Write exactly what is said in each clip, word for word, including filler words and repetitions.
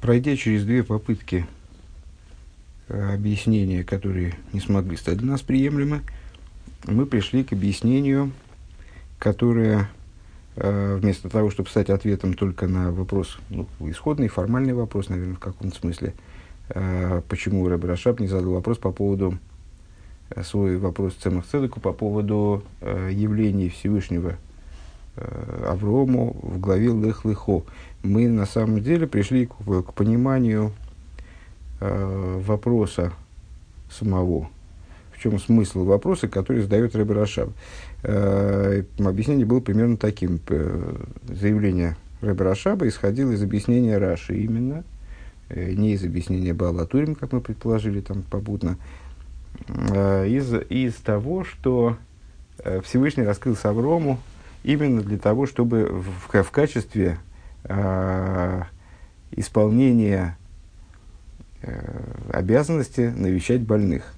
Пройдя через две попытки э, объяснения, которые не смогли стать для нас приемлемы, мы пришли к объяснению, которое э, вместо того, чтобы стать ответом только на вопрос, ну, исходный, формальный вопрос, наверное, в каком-то смысле, э, почему Ребе Рашаб не задал вопрос по поводу, э, свой вопрос Цемах Цедеку по поводу э, явлений Всевышнего э, Аврому в главе Лех Лехо. Мы на самом деле пришли к, к пониманию э, вопроса самого. В чем смысл вопроса, который задает Ребе Рашаб. Э, объяснение было примерно таким. Заявление Ребе Рашаба исходило из объяснения Раши именно, э, не из объяснения Баала Турим, как мы предположили там попутно, э, из, из того, что э, Всевышний раскрылся Аврому именно для того, чтобы в, в, в качестве э, исполнения э, обязанности навещать больных.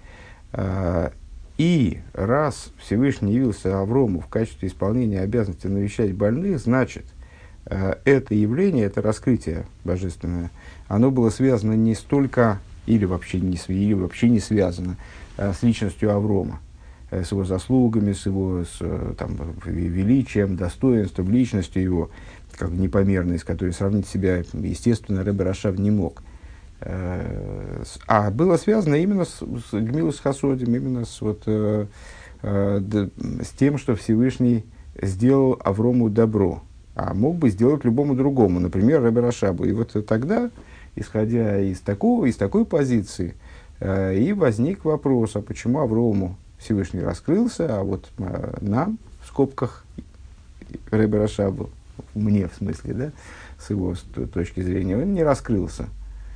И раз Всевышний явился Аврому в качестве исполнения обязанности навещать больных, значит, это явление, это раскрытие божественное, оно было связано не столько, или вообще не, или вообще не связано с личностью Аврома, с его заслугами, с его с, там, величием, достоинством, личностью его, как непомерной, с которой сравнить себя, естественно, Ребе Рашаб не мог. А было связано именно с, с Гмилус Хасодим, именно с, вот, э, э, д, с тем, что Всевышний сделал Аврому добро, а мог бы сделать любому другому, например, Ребе Рашабу. И вот тогда, исходя из, такого, из такой позиции, э, и возник вопрос, а почему Аврому Всевышний раскрылся, а вот э, нам, в скобках, Ребе Рашабу, мне в смысле, да, с его с точки зрения, он не раскрылся.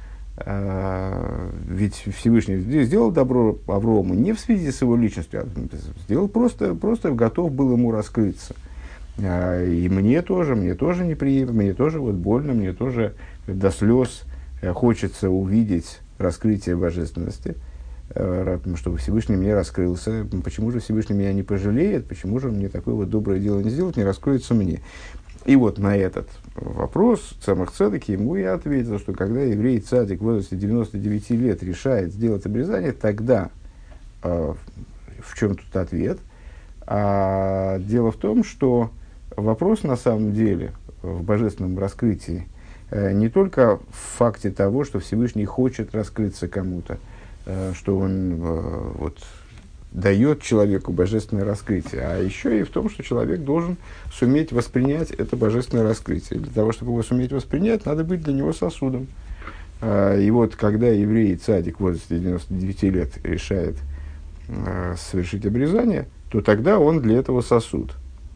Ведь Всевышний сделал добро Аврому не в связи с его личностью, а сделал просто, просто готов был ему раскрыться. И мне тоже, мне тоже неприятно, мне тоже вот больно, мне тоже до слез хочется увидеть раскрытие божественности, чтобы Всевышний мне раскрылся. Почему же Всевышний меня не пожалеет, почему же он мне такое вот доброе дело не сделает, не раскроется мне? И вот на этот вопрос Цемах Цедек ему и ответил, что когда еврей цадик в возрасте девяноста девяти лет решает сделать обрезание, тогда э, в чем тут ответ? А дело в том, что вопрос на самом деле в божественном раскрытии э, не только в факте того, что Всевышний хочет раскрыться кому-то, э, что он э, вот, дает человеку божественное раскрытие, а еще и в том, что человек должен суметь воспринять это божественное раскрытие. Для того, чтобы его суметь воспринять, надо быть для него сосудом. И вот, когда еврей цадик в возрасте девяноста девяти лет решает совершить обрезание, то тогда он для этого сосуд.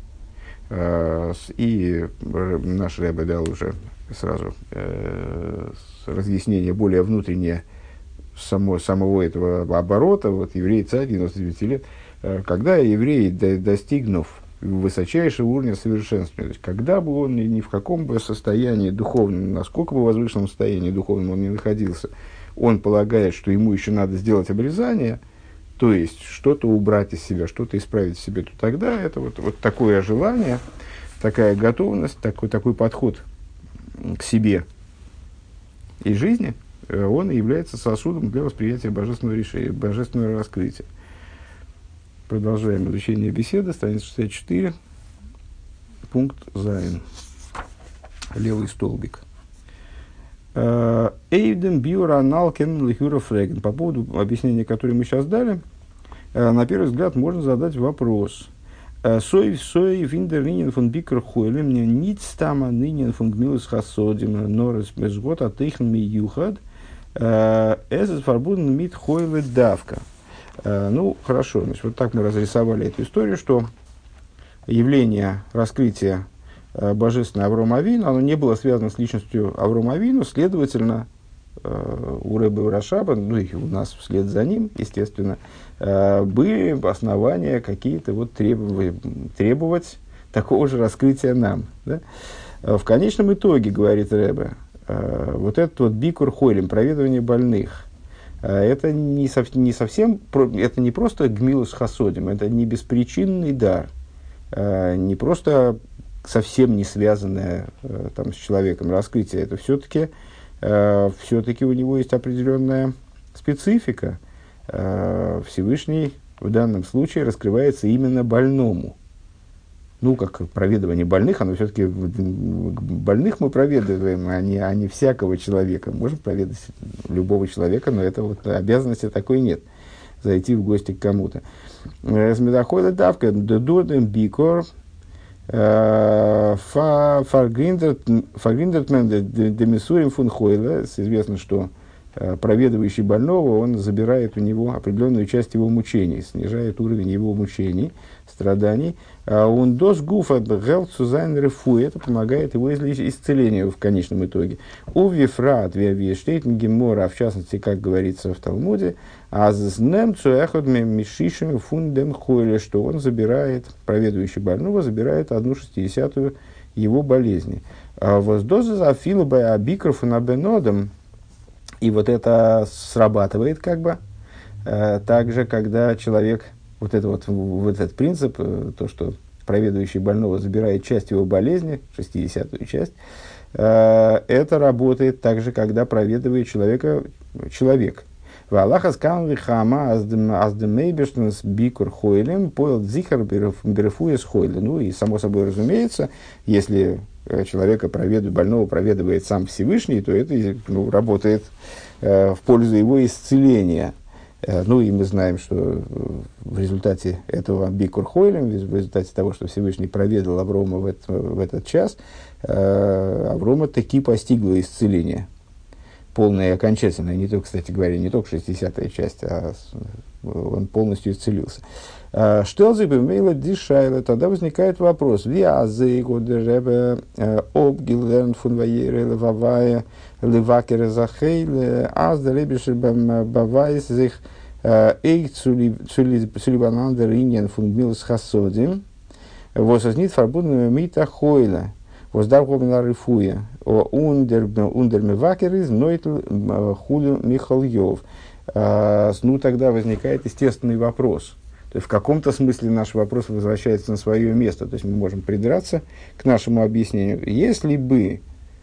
И наш Ребе дал уже сразу разъяснение более внутреннее Само, самого этого оборота, вот еврей царь девяноста девяти лет, когда еврей, достигнув высочайшего уровня совершенства, то есть, когда бы он ни в каком бы состоянии духовном, насколько бы возвышенном состоянии духовном он ни находился, он полагает, что ему еще надо сделать обрезание, то есть что-то убрать из себя, что-то исправить в себе, то тогда это вот, вот такое желание, такая готовность, такой, такой подход к себе и жизни, он является сосудом для восприятия божественного решения, божественного раскрытия. Продолжаем изучение беседы, страница шестьдесят четыре, пункт Зайн, левый столбик. Эйвден бюра налкен лихюра фреген. По поводу объяснения, которое мы сейчас дали, на первый взгляд можно задать вопрос. Сой сой виндер нинен фон бикер хойлем не ництама нинен фон гмилус хасодим норес безгот атейхн ми юхад. Эзес фарбуден мит хойле давка. Ну, хорошо, значит, вот так мы разрисовали эту историю, что явление раскрытия божественного Аврома Авину, оно не было связано с личностью Аврома Авину, следовательно, у Ребе Рашаба, ну и у нас вслед за ним, естественно, были основания какие-то вот требовать, требовать такого же раскрытия нам. Да? В конечном итоге, говорит Ребе, вот этот вот бикур хойлем, проведывание больных, это не, сов, не совсем, это не просто гмилус хасодим, это не беспричинный дар, не просто совсем не связанное там, с человеком раскрытие, это все-таки э, все-таки у него есть определенная специфика. Э, Всевышний в данном случае раскрывается именно больному. Ну, как проведывание больных, оно все-таки больных мы проведываем, а не, а не всякого человека. Можем проведать любого человека, но это вот обязанности такой нет. Зайти в гости к кому-то. Смедохойла давка, дододем бикор, фаргриндертмен демисурим фун хойла. Известно, что проведывающий больного, он забирает у него определенную часть его мучений, снижает уровень его мучений, страданий. Он дос гуфа гел цузайн рефу, это помогает его исцелению в конечном итоге. У вифрат виавиештейтен гемора, в частности, как говорится в Талмуде, азнем цуэхот мишишем фундем хойле, что он забирает, проведывающий больного, забирает одну шестидесятую его болезни. Воздоза за филобай абикрофу на бенодом. И вот это срабатывает как бы э, также, когда человек, вот, это вот, вот этот принцип, э, то, что проведывающий больного забирает часть его болезни, шестидесятую часть, э, это работает также, когда проведывает человека человек. Валаха скамли хама аздемейбештенс бикур хойлем поел дзихар берефуес хойле. Ну и само собой разумеется, если человека проведывает, больного проведывает сам Всевышний, то это ну, работает э, в пользу его исцеления. Э, ну и мы знаем, что в результате этого бикур хойлем, в результате того, что Всевышний проведал Аврома в, это, в этот час, э, Аврома таки постигло исцеление. Полное и окончательное, не только, кстати говоря, не только шестидесятая часть, а он полностью исцелился. Штелзы бемейла дишайла, тогда возникает вопрос. Виазы годеребе обгилерн фун ваере левавая левакере захейле аздалебиши бавайс зих эйк цулибанандер иньян фун милс хасодим восознит фарбудными мита хойла воздарховна рифуя ундермевакер из нойтл хулю Михальев. Ну, тогда возникает естественный вопрос. То есть, в каком-то смысле наш вопрос возвращается на свое место. То есть, мы можем придраться к нашему объяснению. Если бы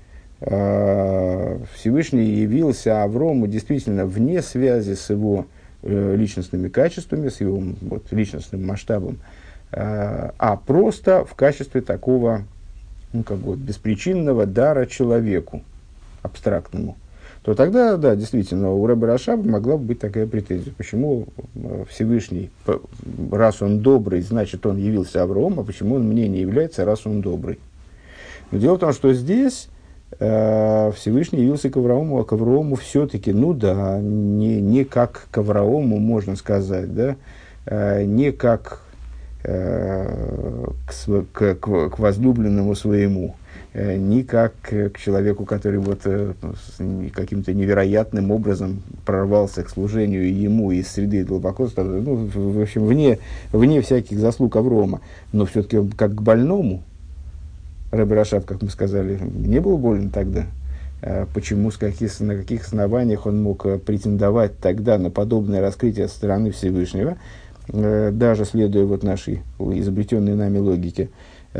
э, Всевышний явился Аврому действительно вне связи с его э, личностными качествами, с его вот, личностным масштабом, э, а просто в качестве такого ну, как бы, беспричинного дара человеку, абстрактному, то тогда, да, действительно, у Ребе Рашаба могла бы быть такая претензия. Почему Всевышний, раз он добрый, значит, он явился Аврааму, а почему он мне не является, раз он добрый? Но дело в том, что здесь э, Всевышний явился к Аврааму, а к Аврааму все-таки, ну да, не, не как к Аврааму, можно сказать, да, э, не как э, к, к, к, к возлюбленному своему, не как к человеку, который вот каким-то невероятным образом прорвался к служению ему из среды глубоко, ну, в общем, вне, вне всяких заслуг Аврома, но все-таки как к больному. Ребе Рашаб, как мы сказали, не был болен тогда. Почему, с каких, на каких основаниях он мог претендовать тогда на подобное раскрытие со стороны Всевышнего, даже следуя вот нашей изобретенной нами логике.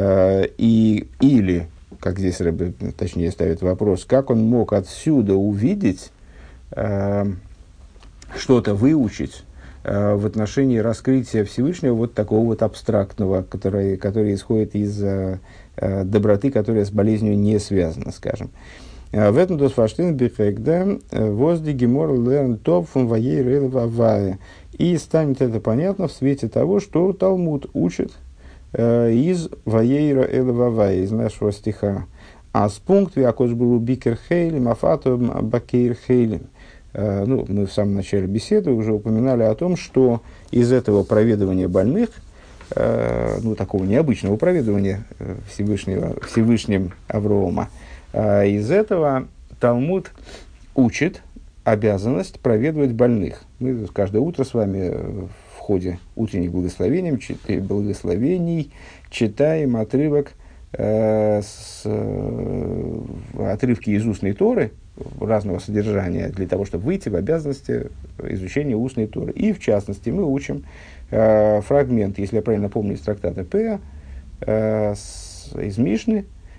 И, или как здесь Ребе, точнее, ставит вопрос, как он мог отсюда увидеть, э, что-то выучить э, в отношении раскрытия Всевышнего вот такого вот абстрактного, которое, которое исходит из э, доброты, которая с болезнью не связана, скажем. В этом досфаштин бифэгда возди гемор лерн топ фун ваей релвавая. И станет это понятно в свете того, что Талмуд учит из Ваейра Элвавай, из нашего стиха. А с пункта Якош был Бикер Хейлем, Афато Бакейр Хейлем. Ну, мы в самом начале беседы уже упоминали о том, что из этого проведывания больных, ну, такого необычного проведывания Всевышнего, Всевышним Аврома, из этого Талмуд учит обязанность проведывать больных. Мы каждое утро с вами в ходе утренних благословений, благословений читаем отрывок, э, с, э, отрывки из устной Торы разного содержания для того, чтобы выйти в обязанности изучения устной Торы. И в частности мы учим э, фрагмент, если я правильно помню, из трактата Пеа, э, из Мишны,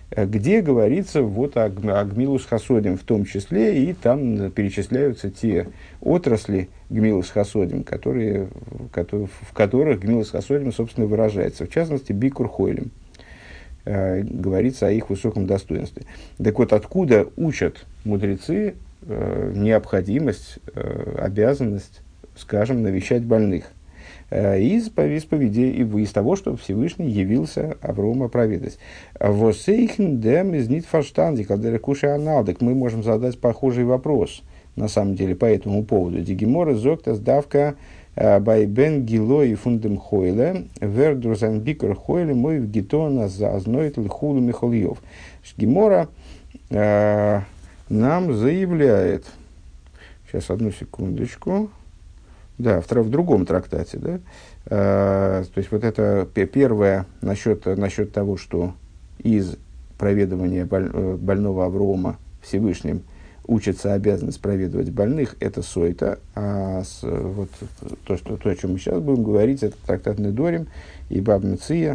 э, где говорится вот о, г- о Гмилус Хасодим в том числе, и там перечисляются те отрасли Гмилус Хасодим, которые, которые, в которых Гмилус Хасодим, собственно, выражается. В частности, Бикур Хойлем. Э, говорится о их высоком достоинстве. Так вот, откуда учат мудрецы э, необходимость, э, обязанность, скажем, навещать больных? Э, из исповеди и из того, что Всевышний явился Аврому проведать. «Восейхен дем из нит фарштанди, когда рекуши аналдек». Мы можем задать похожий вопрос, на самом деле, по этому поводу. «Дигимора зоктас давка байбен гило и фундем хойле, вердурзан бикер хойле, мой в гитона заозноит лхулу михольев». Гемора э, нам заявляет, сейчас одну секундочку, да, в, в другом трактате, да, э, то есть вот это первое насчет, насчет того, что из проведывания боль, больного Аврома Всевышним учится обязанность проведывать больных, это сойта, а с, вот, то, что, то, о чем мы сейчас будем говорить, это трактат Недорим и Баб Меция.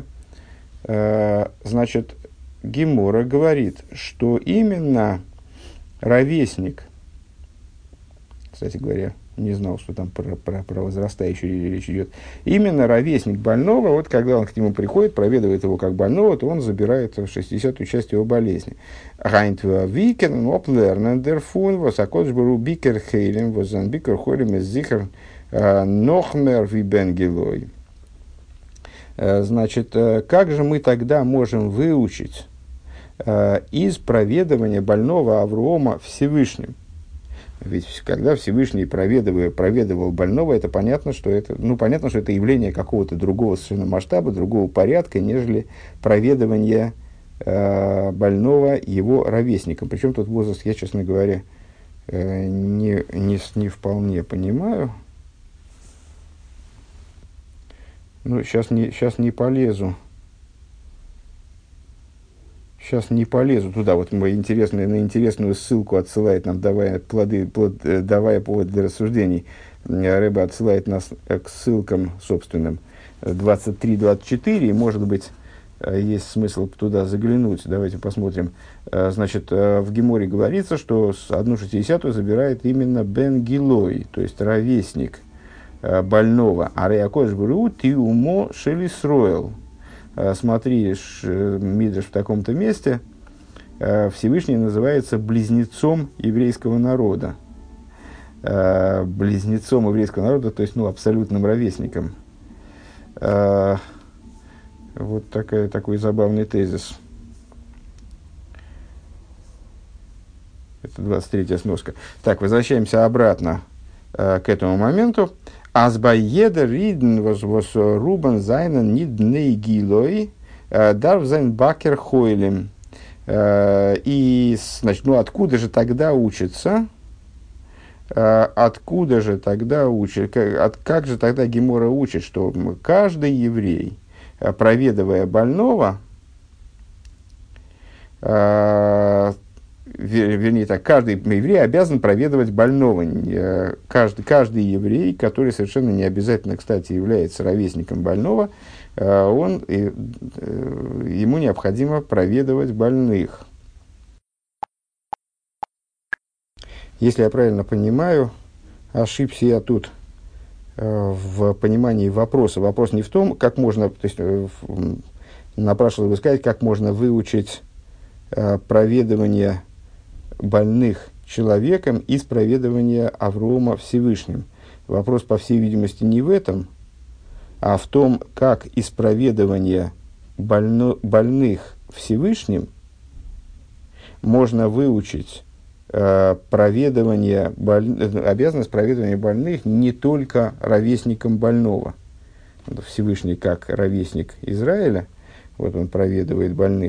Э, значит, Гемора говорит, что именно ровесник, кстати говоря, не знал, что там про, про, про возрастающую речь идет, именно ровесник больного, вот когда он к нему приходит, проведывает его как больного, то он забирает шестидесятую часть его болезни. Райнтва викен, оплернен дерфун, восакодж беру бикер хейлем, возан бикер хойлем из зихер нохмер вибенгелой. Значит, как же мы тогда можем выучить из проведывания больного Аврома Всевышним? Ведь когда Всевышний проведывал, проведывал больного, это понятно, что это, ну, понятно, что это явление какого-то другого совершенно масштаба, другого порядка, нежели проведывание э, больного его ровесником. Причем тут возраст, я, честно говоря, э, не, не, не вполне понимаю. Ну, сейчас не, сейчас не полезу. Сейчас не полезу туда. Вот мой интересный, на интересную ссылку отсылает нам, давая, плоды, плод, давая повод для рассуждений. Рэбе отсылает нас к ссылкам собственным двадцать три двадцать четыре. И, может быть, есть смысл туда заглянуть. Давайте посмотрим. Значит, в Геморе говорится, что одну шестидесятую забирает именно Бен Гилой, то есть ровесник больного. А Реакош Бру ти умо шелисроэл. Смотри, Мидраш в таком-то месте, Всевышний называется близнецом еврейского народа. Близнецом еврейского народа, то есть, ну, абсолютным ровесником. Вот такая, такой забавный тезис. Это двадцать третья сноска. Так, возвращаемся обратно к этому моменту. Азбайеда риден воз воз рубан зайнен нид нейгилой дарв зайн бакер хойлем. И, значит, ну откуда же тогда учится? Откуда же тогда учит? Как, как же тогда Гемора учит, что каждый еврей, проведывая больного, вернее так, каждый еврей обязан проведывать больного. Каждый, каждый еврей, который совершенно не обязательно, кстати, является ровесником больного, он, ему необходимо проведывать больных. Если я правильно понимаю, ошибся я тут в понимании вопроса. Вопрос не в том, как можно, то есть напрашивалось бы сказать, как можно выучить проведывание больных человеком из проведывания Аврома Всевышним. Вопрос, по всей видимости, не в этом, а в том, как из проведывания больно, больных Всевышним можно выучить э, проведывание боль, обязанность проведывания больных не только ровесником больного. Всевышний как ровесник Израиля, вот он проведывает больных.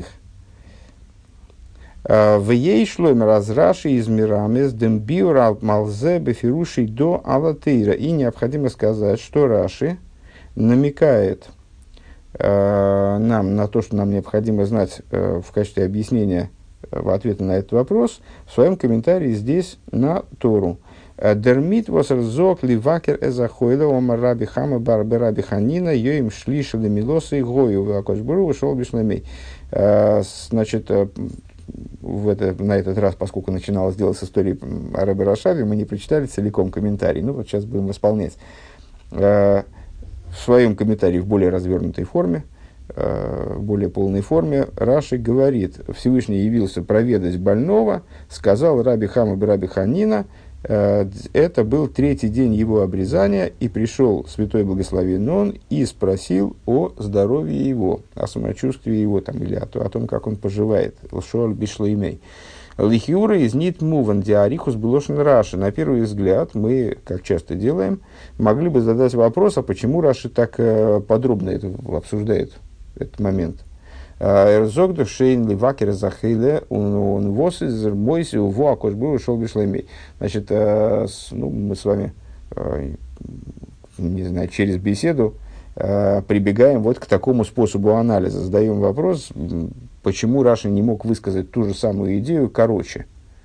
В ей шлойм разраши из мирамес дембиура малзе бефируши до алатейра. И необходимо сказать, что Раши намекает э, нам на то, что нам необходимо знать э, в качестве объяснения э, в ответе на этот вопрос в своем комментарии здесь на Тору. Дермит восрзок ливакер эзахойла омар раби хама бар раби ханина йоим шлишали милосы гою вакошбуру ушел бишламей. Значит, в это, на этот раз, поскольку начиналось дело с историей о Ребе Рашаве, мы не прочитали целиком комментарий. Ну, вот сейчас будем восполнять. В своем комментарии в более развернутой форме, в более полной форме, Раши говорит: Всевышний явился проведать больного, сказал Раби Хама б Раби Ханина, это был третий день его обрезания, и пришел святой благословен он и спросил о здоровье его, о самочувствии его, там, или о, о том, как он поживает. Лшоль бишлоймей. Лихиура из нит муван диарихус блошен Раши. На первый взгляд, мы, как часто делаем, могли бы задать вопрос, а почему Раши так э, подробно это обсуждает, этот момент. Эрзогду шейн ливакер захейле он вос из мойси уво акошбу ушел бишлемей. Значит, ну, мы с вами, не знаю, через беседу прибегаем вот к такому способу анализа. Задаем вопрос, почему Раши не мог высказать ту же самую идею короче.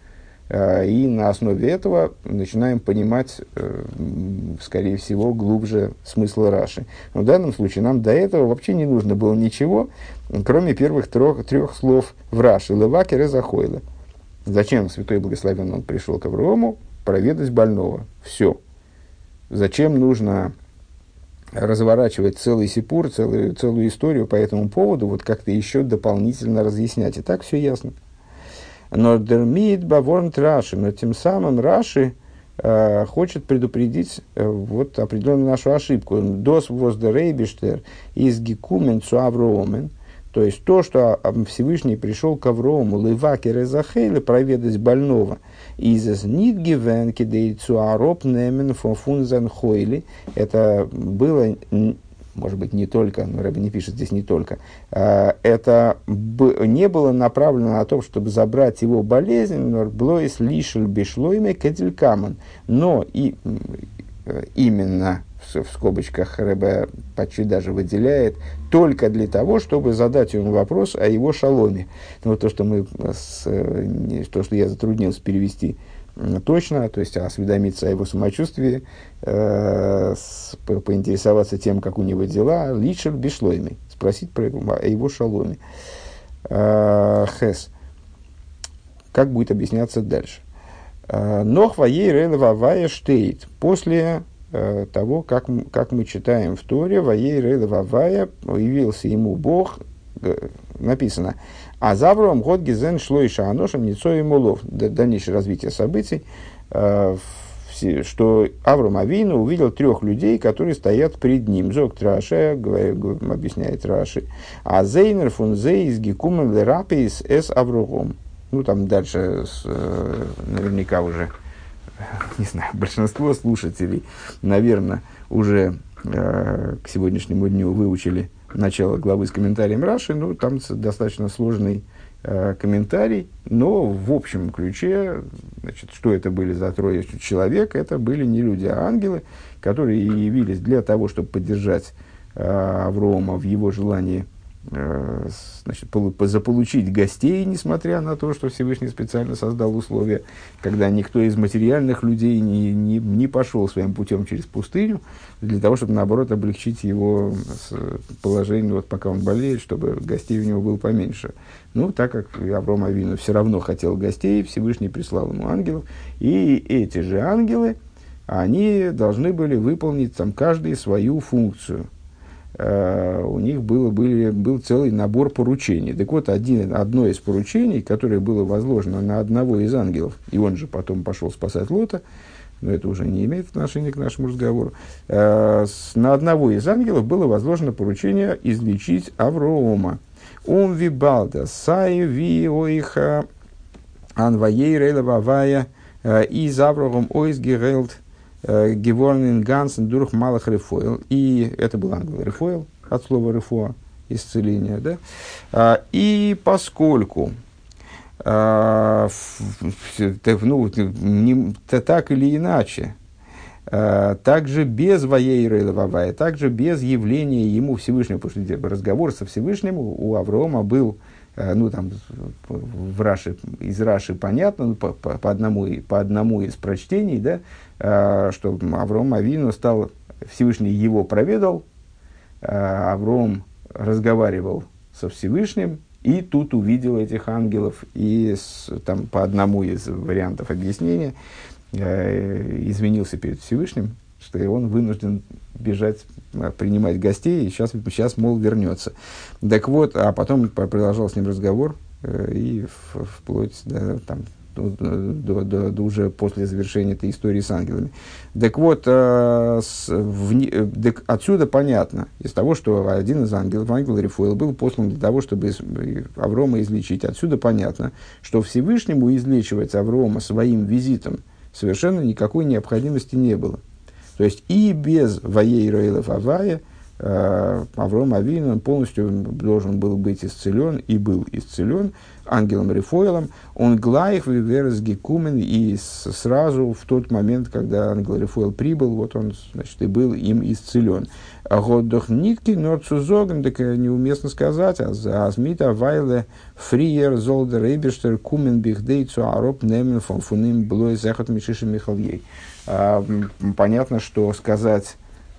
И на основе этого начинаем понимать, скорее всего, глубже смысл Раши. Но в данном случае нам до этого вообще не нужно было ничего, кроме первых трех, трех слов в Раши. Левакер и захойла. Зачем святой благословен он пришел к Аврааму? Проведать больного. Все. Зачем нужно разворачивать целый сипур, целую, целую историю по этому поводу, вот как-то еще дополнительно разъяснять. И так все ясно. Но дермит баворнт Раши, но тем самым Раши э, хочет предупредить э, вот определенную нашу ошибку. Дос воздерейбиштер из гекумен цу Авроомен, то есть то, что Всевышний пришел к Авроому, левакер и захейле, проведать больного, из нит гивен кидей цу ароп немен фунзен хойли, это было... может быть, не только, но Рэбби не пишет здесь не только, это не было направлено на то, чтобы забрать его болезнь, но блоис лишель бешлойме кеделькаман, но и именно, в скобочках Рэбби почти даже выделяет, только для того, чтобы задать ему вопрос о его шаломе. Вот то, что, мы, то, что я затруднился перевести точно, то есть осведомиться о его самочувствии, э, с, по, поинтересоваться тем, как у него дела, личер бишлойми, спросить про его, о его шаломе. Э, Хес. Как будет объясняться дальше? Нох ваей рейла вавая штейт. После э, того, как, как мы читаем в Торе, ваей рейла вавая, явился ему Бог, э, написано: а за Авраам год гизен шло и шааношем ницо и молов. Дальнейшее развитие событий, э, все, что Авраам Авину увидел трех людей, которые стоят перед ним. Зог Траше, объясняет Раши. А зейнер фун зей из гекумен лерапис эс Аврогом. Ну, там дальше с, э, наверняка уже, не знаю, большинство слушателей, наверное, уже э, к сегодняшнему дню выучили начало главы с комментарием Раши. Ну, там достаточно сложный э, комментарий, но в общем ключе, значит, что это были за трое человек, это были не люди, а ангелы, которые явились для того, чтобы поддержать э, Авроама в его желании, значит, заполучить гостей, несмотря на то, что Всевышний специально создал условия, когда никто из материальных людей не, не, не пошел своим путем через пустыню, для того, чтобы, наоборот, облегчить его положение, вот, пока он болеет, чтобы гостей у него было поменьше. Ну, так как Авраам Авину все равно хотел гостей, Всевышний прислал ему ангелов, и эти же ангелы, они должны были выполнить там каждый свою функцию. Uh, у них было, были, был целый набор поручений. Так вот, один, одно из поручений, которое было возложено на одного из ангелов, и он же потом пошел спасать Лота, но это уже не имеет отношения к нашему разговору, uh, с, на одного из ангелов было возложено поручение излечить Авроама. «Ом вибалда сай ви оиха анваей рейла вавая из Авроам ойс герелд Геворнин Гансен Дурх Малах Рефойл». И это был ангел Рефойл, от слова Рефоа, исцеление. Да? А, и поскольку а, ну, не, так или иначе, а, также без Ваейра Вавая, также без явления ему Всевышнего, потому что разговор со Всевышним у Авраама был ну, там, в Раши, из Раши понятно, ну, по, по, по, одному, по одному из прочтений, да, что Авраам Авину стал, Всевышний его проведал, Авраам разговаривал со Всевышним, и тут увидел этих ангелов, и с, там, по одному из вариантов объяснения извинился перед Всевышним, что он вынужден бежать, принимать гостей, и сейчас, сейчас, мол, вернется. Так вот, а потом продолжал с ним разговор, и вплоть до, там, до, до, до, до уже после завершения этой истории с ангелами. Так вот, с, в, так отсюда понятно, из того, что один из ангелов, ангел Рифуэл, был послан для того, чтобы Аврома излечить. Отсюда понятно, что Всевышнему излечивать Аврома своим визитом совершенно никакой необходимости не было. То есть и без Ваейра Элев Авая Авраам Авину полностью должен был быть исцелен и был исцелен ангелом Рифуэлом. Он глаих виверс гекумен, и сразу в тот момент, когда ангел Рифуэл прибыл, вот он, значит, и был им исцелен. Годдох нитки норцузоген, так неуместно сказать, а за азмита вайле фриер золдер эйберштер кумен бихдейцу ароп немен фон фуним блой захот мишиши михальей. Понятно, что сказать,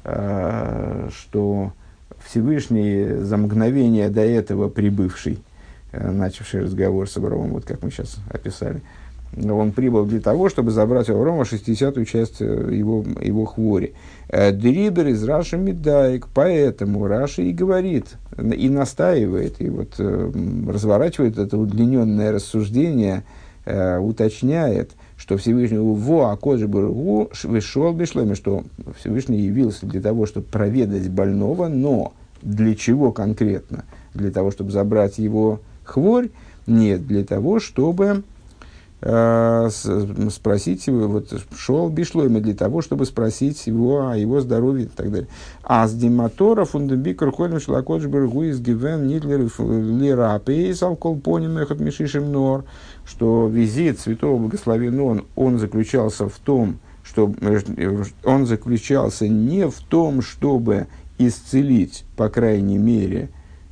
что Всевышний за мгновение до этого прибывший, начавший разговор с Авраамом, вот как мы сейчас описали, он прибыл для того, чтобы забрать у Авраама шестидесятую часть его, его хвори. Дрибер из Раши Медаик, поэтому Раши и говорит, и настаивает, и вот разворачивает это удлиненное рассуждение, уточняет, что Всевышний во акоджи бургу вышел бишломи, что Всевышний явился для того, чтобы проведать больного, но для чего конкретно? Для того, чтобы забрать его хворь? Нет, для того, чтобы э, спросить его, вот шел бишломи, для того, чтобы спросить его о его здоровье и так далее. А с диматора фундамбикер ходим шлакоджи бургу из гивен нидлер лира пейс алкол поним эхот мишишим нор, что визит святого благословен он, он заключался в том, что он заключался не в том, чтобы исцелить, по крайней мере,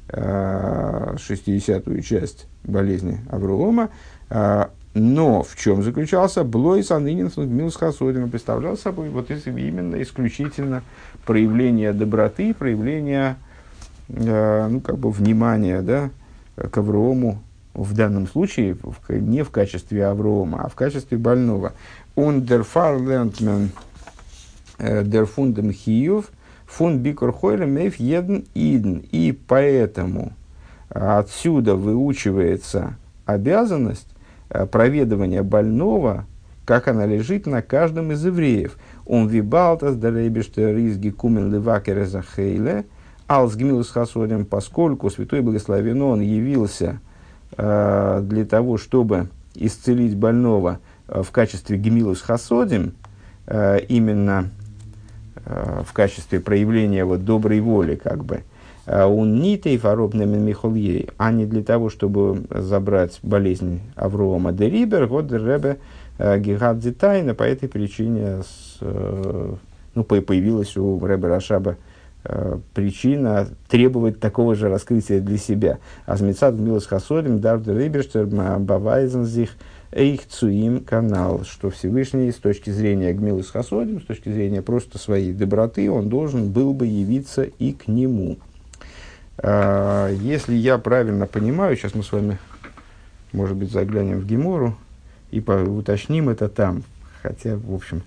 шестидесятую часть болезни Авраама, но в чем заключался? Блойс анынин милс хасодим, представлял собой вот именно исключительно проявление доброты, проявление, ну, как бы внимания, да, к Аврааму, в данном случае в, не в качестве Авраама, а в качестве больного. Он der Fahrlentman der Fundem Хиев фун бикор хойле мейф еден иден. И поэтому отсюда выучивается обязанность проведывания больного, как она лежит на каждом из евреев. Он вибалтас дарейбештер изги кумен левакер захейле алс гмилус хасодем, поскольку святой благословен он явился для того, чтобы исцелить больного в качестве гемилус хасодим, именно в качестве проявления вот доброй воли, как бы, он нитей фаробными михольей, а не для того, чтобы забрать болезнь Авроама де Рибер, вот ребе гигадзи тайна. По этой причине с, ну, появилась у ребе Рашаба причина требовать такого же раскрытия для себя. Азмицад милос хасодим дарда риберштер бавайзен зих эйх цуим канал, что Всевышний с точки зрения гмилос хасодим, с точки зрения просто своей доброты, он должен был бы явиться и к нему. Если я правильно понимаю, сейчас мы с вами, может быть, заглянем в Гемору и уточним это там, хотя, в общем,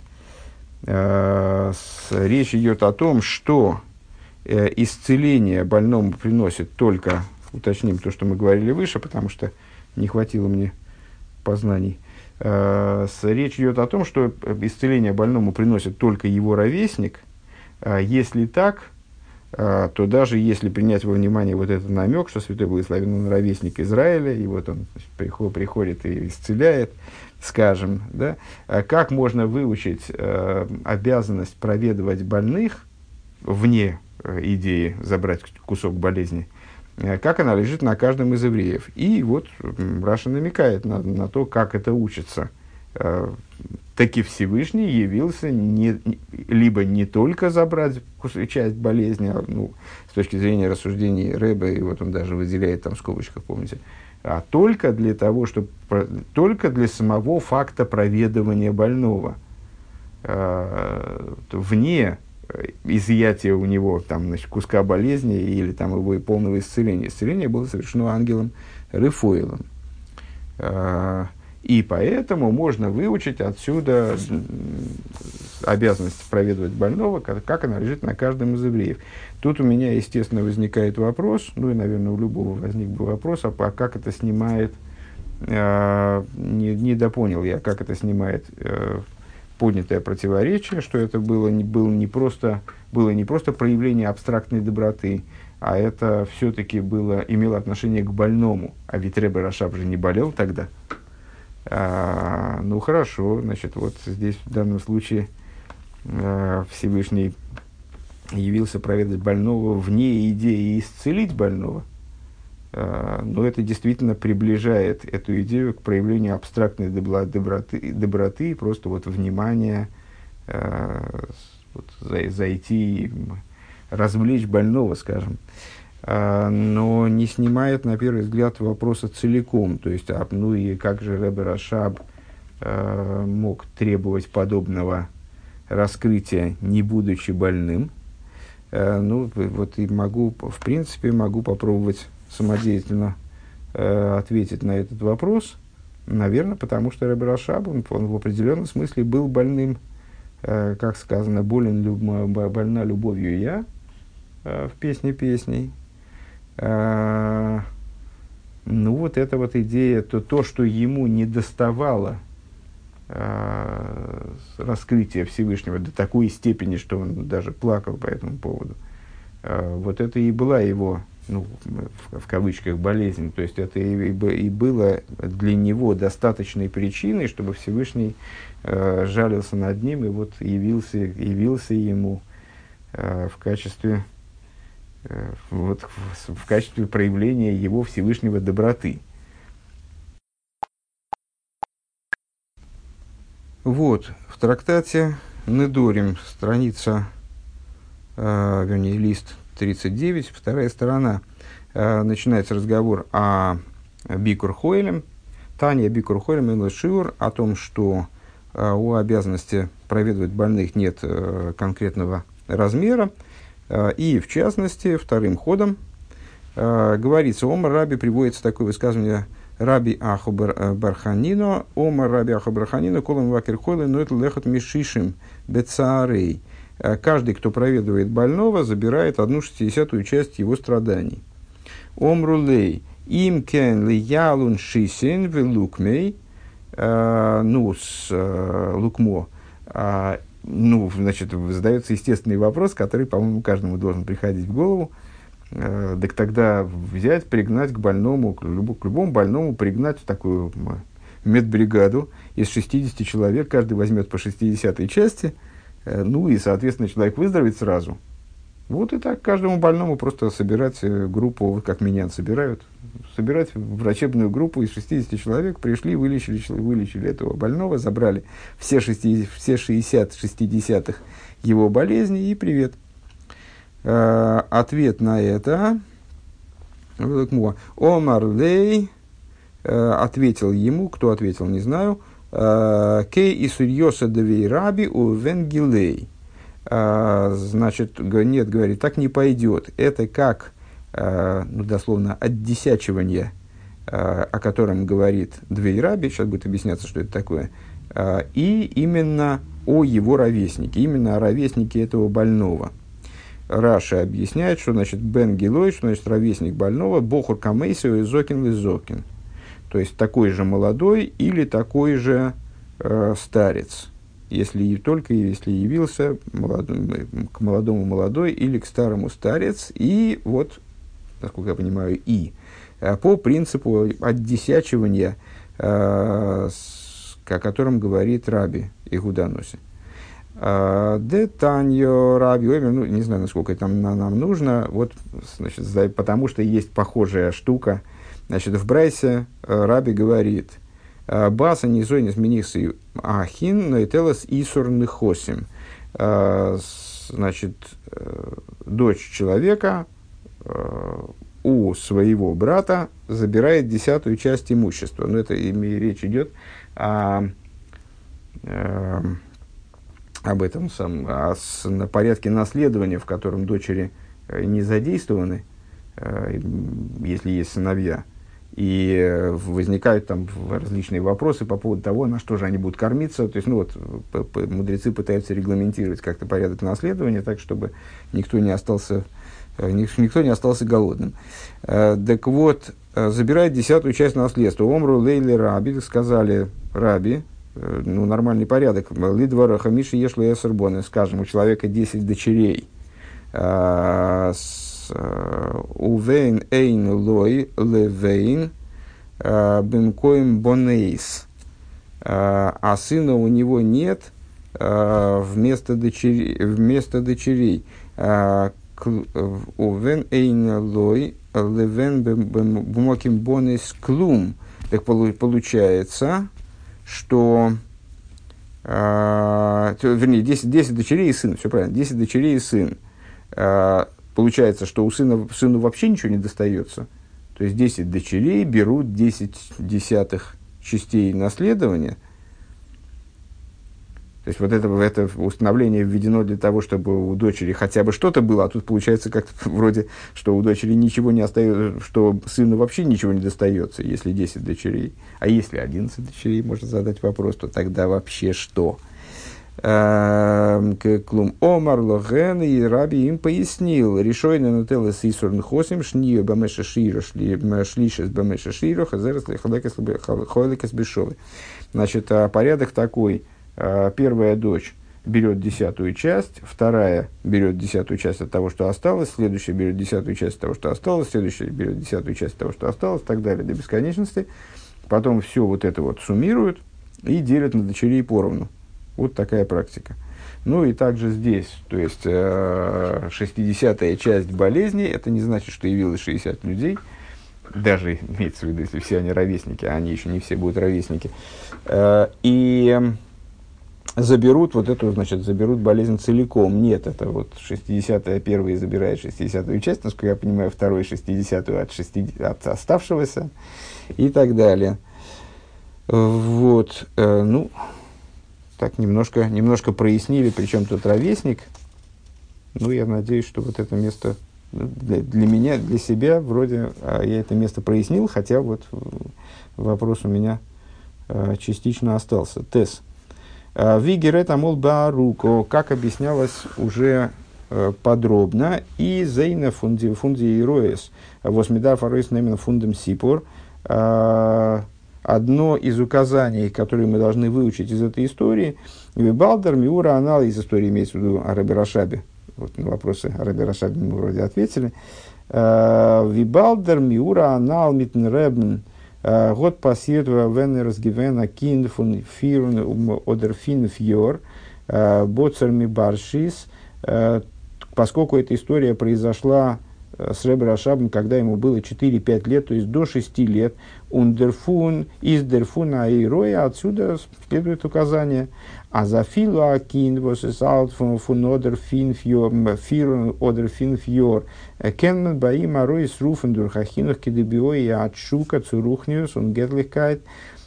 речь идет о том, что исцеление больному приносит только, уточним то, что мы говорили выше, потому что не хватило мне познаний. Речь идет о том, что исцеление больному приносит только его ровесник. Если так, то даже если принять во внимание вот этот намек, что святой благословен он ровесник Израиля, и вот он, значит, приходит, приходит и исцеляет, скажем, да, как можно выучить обязанность проведывать больных вне идеи забрать кусок болезни, как она лежит на каждом из евреев. И вот Раша намекает на, на то, как это учится. таки Всевышний явился не, либо не только забрать часть болезни, а, ну, с точки зрения рассуждений Ребе, и вот он даже выделяет там в скобочках, помните, а только для того, чтобы, только для самого факта проведывания больного, э, вне изъятия у него там, значит, куска болезни или там, его полного исцеления. Исцеление было совершено ангелом Рефуэлом. Э, И поэтому можно выучить отсюда обязанность проведывать больного, как, как она лежит на каждом из евреев. Тут у меня, естественно, возникает вопрос, ну и, наверное, у любого возник бы вопрос, а как это снимает, э, не, не допонял я, как это снимает э, поднятое противоречие, что это было не, было, не просто, было не просто проявление абстрактной доброты, а это все-таки было, имело отношение к больному. А ведь Ребе Рашаб же не болел тогда. А, ну хорошо, значит, вот здесь в данном случае а, Всевышний явился проведать больного вне идеи исцелить больного, а, но это действительно приближает эту идею к проявлению абстрактной доброты, доброты просто вот внимания, а, вот, зайти, развлечь больного, скажем. Но не снимает, на первый взгляд, вопроса целиком. То есть, а, ну и как же Ребе Рашаб э, мог требовать подобного раскрытия, не будучи больным? Э, ну, вот и могу, в принципе, могу попробовать самодеятельно э, ответить на этот вопрос. Наверное, потому что Ребе Рашаб, он, он в определенном смысле был больным, э, как сказано, болен, люб, больна любовью я э, в песне песней. Uh, ну, вот эта вот идея, то, то что ему не доставало uh, раскрытия Всевышнего до такой степени, что он даже плакал по этому поводу, uh, вот это и была его, ну, в, в кавычках, болезнь. То есть это и, и, и было для него достаточной причиной, чтобы Всевышний uh, жалился над ним и вот явился, явился ему uh, в качестве Вот, в, в качестве проявления его Всевышнего доброты. Вот, в трактате Недорим, страница, э, вернее, лист тридцать девять, вторая сторона, э, начинается разговор о Бикур Хойлем, Таня Бикур Хойлем и Лешиур, о том, что э, у обязанности проведывать больных нет э, конкретного размера. И, в частности, вторым ходом э, говорится, Омар Раби, приводится такое высказывание Раби Аху Барханино, Омар Раби Аху Барханино, Колом Вакер Хойле, но это лехот мишишим бецаарей. Каждый, кто проведывает больного, забирает одну шестидесятую часть его страданий. Омрулей, им кен ли ялун шисин в лукмей, ну, с лукмо, ну, значит, задается естественный вопрос, который, по-моему, каждому должен приходить в голову. Э, так тогда взять, пригнать к больному, к, любому, к любому больному пригнать в такую медбригаду из шестидесяти человек, каждый возьмет по шестидесятой части, э, ну и, соответственно, человек выздоровеет сразу. Вот и так каждому больному просто собирать группу, как меня собирают, собирать врачебную группу из шестидесяти человек, пришли, вылечили, вылечили этого больного, забрали все, шестьдесят, все шестьдесят шестидесятых его болезни и привет. Э, ответ на это, Омар Лей э, ответил ему, кто ответил, не знаю, Кей и Сурьоса Девей Раби у Венгилей. Uh, значит, нет, говорит, так не пойдет. Это как, uh, ну, дословно, отдесячивание, uh, о котором говорит Двей Раби, сейчас будет объясняться, что это такое, uh, и именно о его ровеснике, именно о ровеснике этого больного. Раша объясняет, что значит Бен Гилой, что значит ровесник больного, Бохур Камейсио и Зокин Лизокин. То есть такой же молодой или такой же uh, старец. Если только если явился молодым, к молодому молодой или к старому старец, и вот, насколько я понимаю, и по принципу отдесячивания, о котором говорит Раби Игуданоси. Де Таньо Раби, ну, не знаю, насколько это нам, нам нужно, вот, значит, потому что есть похожая штука. Значит, в Брайсе Раби говорит, Баса низойнис минихсы ахин наителас исур нехосим. Значит, дочь человека у своего брата забирает десятую часть имущества. Но это речь идет о, э, об этом сам, о с, на порядке наследования, в котором дочери не задействованы, э, если есть сыновья. И возникают там различные вопросы по поводу того, на что же они будут кормиться. То есть, ну вот, мудрецы пытаются регламентировать как-то порядок наследования, так, чтобы никто не остался, никто не остался голодным. Так вот, забирает десятую часть наследства. Омру лейли раби, сказали раби, ну, нормальный порядок. Лидвара хамиши ешла эсербоны, скажем, у человека десять дочерей. Увейн эйн лой левейн бенкоим бонейс. А сына у него нет вместо дочерей. Вместо дочерей. Увейн эйн лой левейн бенкоим бонейс клум. Так получается, что... Вернее, десять, десять дочерей и сын. Все правильно. десять дочерей и сын. Получается, что у сына, сыну вообще ничего не достается. То есть десять дочерей берут десять десятых частей наследования. То есть вот это, это установление введено для того, чтобы у дочери хотя бы что-то было, а тут получается как-то вроде, что у дочери ничего не остается, что сыну вообще ничего не достается, если десять дочерей. А если одиннадцать дочерей, можно задать вопрос, то тогда вообще что? Клум Омар Логен, и Раби им пояснил, решойно нателла с Исурн Хосим, шнио бамеша широ, шлишес бамеша широ, хазерес лехолекес бешовы. Значит, порядок такой: первая дочь берет десятую часть, вторая берет десятую часть от того, что осталось, следующая берет десятую часть от того, что осталось, следующая берет десятую часть от того, что осталось, и так далее, до бесконечности. Потом все вот это вот суммируют и делят на дочерей поровну. Вот такая практика. Ну и также здесь, то есть шестидесятая часть болезни, это не значит, что явилось шестьдесят людей, даже имеется в виду, если все они ровесники, а они еще не все будут ровесники, и заберут вот эту, значит, заберут болезнь целиком. Нет, это вот шестидесятая первая забирает шестидесятую часть, насколько я понимаю, второй шестидесятую от, шестидесятого, от оставшегося и так далее. Вот, ну... Так немножко, немножко прояснили, причем тут ровесник. Ну, я надеюсь, что вот это место для, для меня, для себя, вроде я это место прояснил, хотя вот вопрос у меня а, частично остался. Тес. Вигерет амол бааруко, как объяснялось уже а, подробно, и зейна фунди фунди ироес, восмидар фароис немена фундам сипор. Одно из указаний, которые мы должны выучить из этой истории, Вибалдер, Миура, Анал, из истории имеется в виду о Раби Рашабе. Вот на вопросы о Раби Рашабе мы вроде ответили. Вибалдер, Миура, Анал, Митнребн, год пассиет венерс гивена кинд фун фирн одерфин фьор, боцер ми баршис, поскольку эта история произошла с Ребе Рашабом, когда ему было четыре-пять лет, то есть до шести лет, ундерфун, издерфуна и роя, отсюда следует указание, а за фила кин восесалт фун одерфин фьор, одерфин фьор, кенмен баим ароис руфен дурхахинах кидебиой отшука цурухниус он гетлихкайт.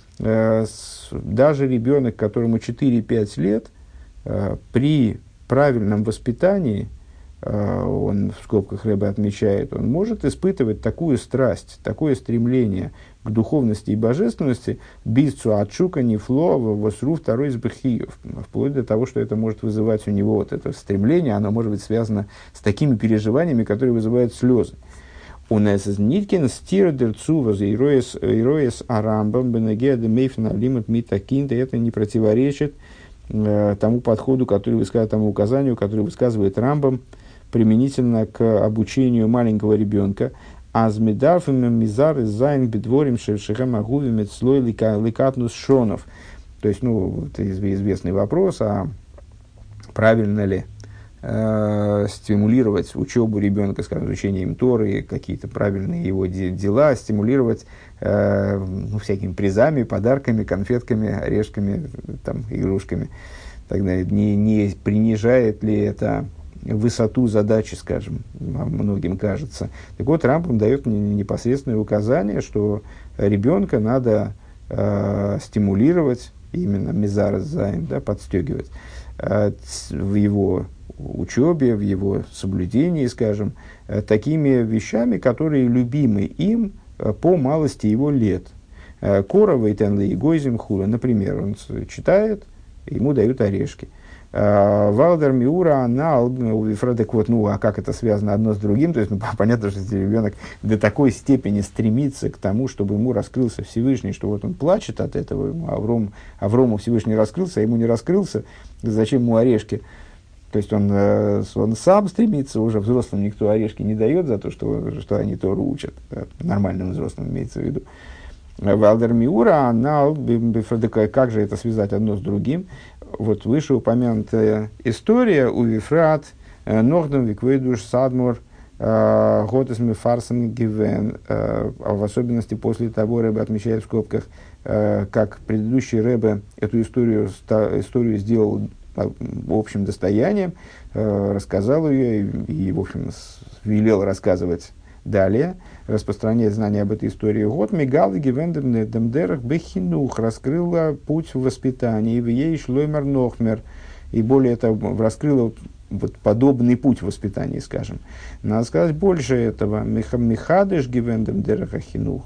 Даже ребенок, которому четыре-пять лет, при правильном воспитании, он в скобках Ребе отмечает, он может испытывать такую страсть, такое стремление к духовности и божественности, бицу отшука нефло восру второй из бахиев, вплоть до того, что это может вызывать у него вот это стремление, оно может быть связано с такими переживаниями, которые вызывают слезы. У нас из Ниткин стирдер цува за ироес арамбам бенегеда мейфна лимит митакинда, это не противоречит э, тому подходу, который высказывает, тому указанию, который высказывает Рамбам применительно к обучению маленького ребенка. Азмидарфим мизар зайн бедворим шевшихам агувим слой ликатнус шонов. То есть, ну, это известный вопрос, а правильно ли э, стимулировать учебу ребенка, скажем, изучением Торы, какие-то правильные его де- дела, стимулировать э, ну, всякими призами, подарками, конфетками, орешками, там, игрушками и так далее. Не, не принижает ли это высоту задачи, скажем, многим кажется. Так вот, Рамбам дает непосредственное указание, что ребенка надо э, стимулировать, именно мизар займ, да, подстегивать, э, в его учебе, в его соблюдении, скажем, э, такими вещами, которые любимы им э, по малости его лет. Кора вейтен ли гойзим хула, например, он читает, ему дают орешки. Валдер Миура, она, так вот, ну, а как это связано одно с другим? То есть, ну, понятно, что если ребенок до такой степени стремится к тому, чтобы ему раскрылся Всевышний, что вот он плачет от этого, Авром, Аврому Всевышний раскрылся, а ему не раскрылся, зачем ему орешки? То есть, он, он сам стремится, уже взрослым никто орешки не дает за то, что, что они Тору учат. Нормальным взрослым имеется в виду. Валдер Миура, она, как же это связать одно с другим? Вот вышеупомянутая история у Вифрат, Нордом Виквейдуш Садмур, Готес Мефарсен Гивен, в особенности после того, Ребе отмечает в скобках, как предыдущий Ребе эту историю, историю сделал общим достоянием, рассказал ее и, и в общем, велел рассказывать далее, распространять знания об этой истории. Год Мигал и Гивендем Демдерах Бехинух раскрыла путь в воспитании, в ей шлоймер нохмер, и более того, раскрыла вот подобный путь в воспитании, скажем. Надо сказать больше этого. Михадыш Гивендем Дерах Хинух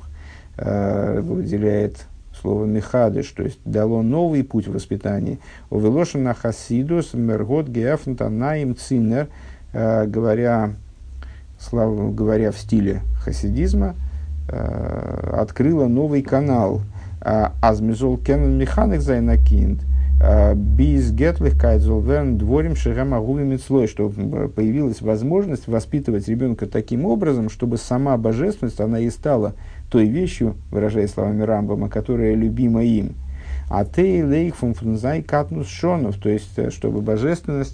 выделяет слово Михадыш, то есть дало новый путь в воспитании. Увелошена Хасидус Мергот Геафнтанаим Цинер, говоря Слава, говоря в стиле хасидизма, э, открыла новый канал. Азмизол кенен механик зайнакинд, биз гетлих кайдзолверн дворим шерем агуви мицлой, что появилась возможность воспитывать ребенка таким образом, чтобы сама божественность, она и стала той вещью, выражаясь словами Рамбама, которая любима им. А ты лейх фунфунзай катнус шонов, то есть, чтобы божественность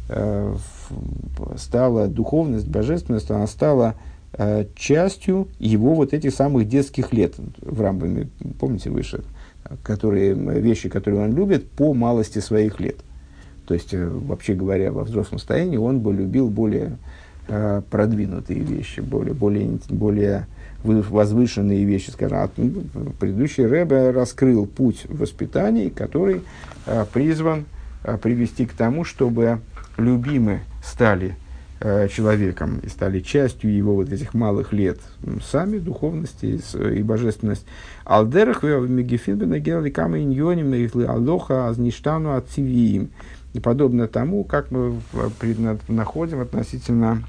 стала, духовность, божественность, она стала э, частью его вот этих самых детских лет в Рамбаме, помните, выше, которые, вещи, которые он любит по малости своих лет. То есть, э, вообще говоря, во взрослом состоянии он бы любил более э, продвинутые вещи, более, более, более возвышенные вещи, скажем. А, ну, предыдущий Ребе раскрыл путь воспитания, который э, призван э, привести к тому, чтобы любимы стали э, человеком и стали частью его вот этих малых лет сами, духовности и, и божественность. Алдерах мегефинбена гелли кама иньоним ихли алоха азништану ацивиим. И подобно тому, как мы пред, находим относительно